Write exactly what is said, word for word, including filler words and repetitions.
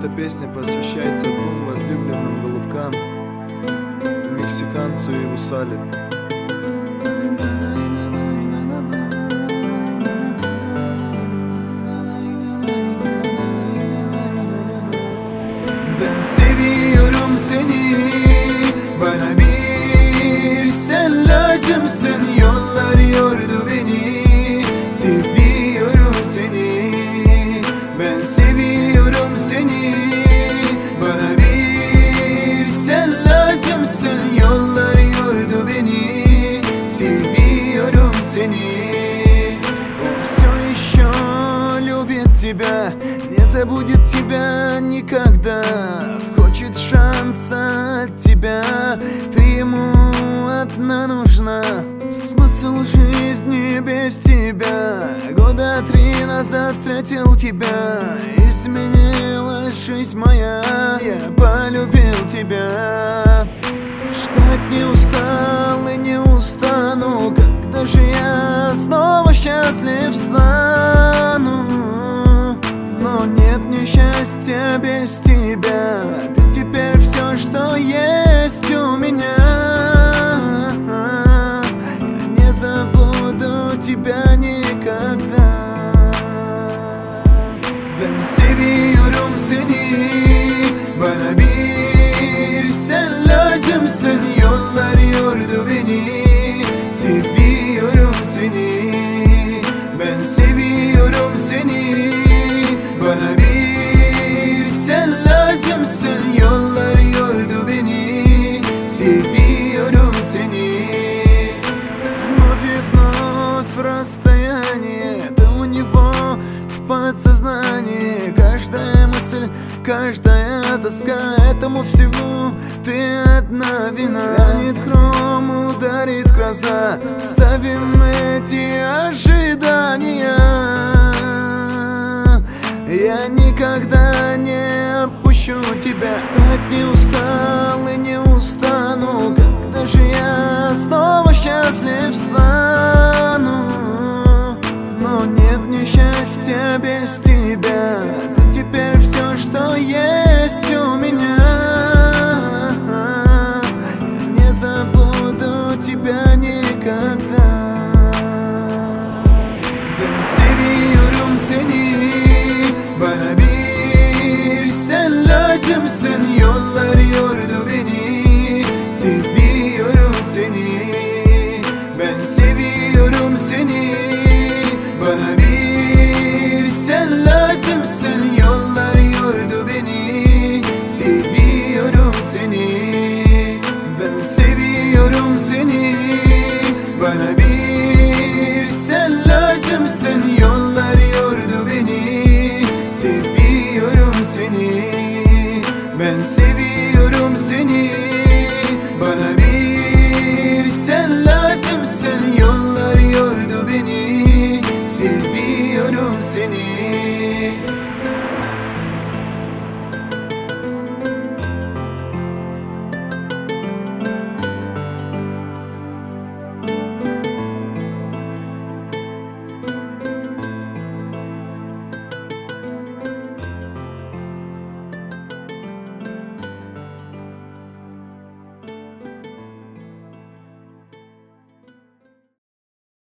Эта песня посвящается двум возлюбленным голубкам, мексиканцу и Вусале. Ben seviyorum seni, bana bir sen lazımsın. Yollar yordu beni, seviyorum seni. Ben seviyorum seni, bana bir sen lazımsın. Yollar yordu beni, seviyorum seni. Он все еще любит тебя, не забудет тебя никогда. Хочет шанса от тебя, ты ему одна нужна. Смысл жизни без тебя. Года три назад встретил тебя, изменилась жизнь моя. Я полюбил тебя. Ждать не устал и не устану. Когда же я снова счастлив стану? Но нет мне счастья без тебя. Ты теперь все, что есть у меня. Я не забуду тебя никогда. Ben seviyorum seni, bana bir sen lazımsın. Yollar yordu beni, seviyorum seni. Ben seviyorum seni, bana bir sen lazımsın. Yollar yordu beni, seviyorum seni. Вновь и вновь расстояние, это у него в подсознании. Каждая мысль, каждая тоска, этому всему ты одна вина. Гранит хром, ударит гроза, ставим эти ожидания. Я никогда не отпущу тебя. Ждать не устал и не устану. Когда же я снова счастлив стану? Но нет мне счастья без тебя.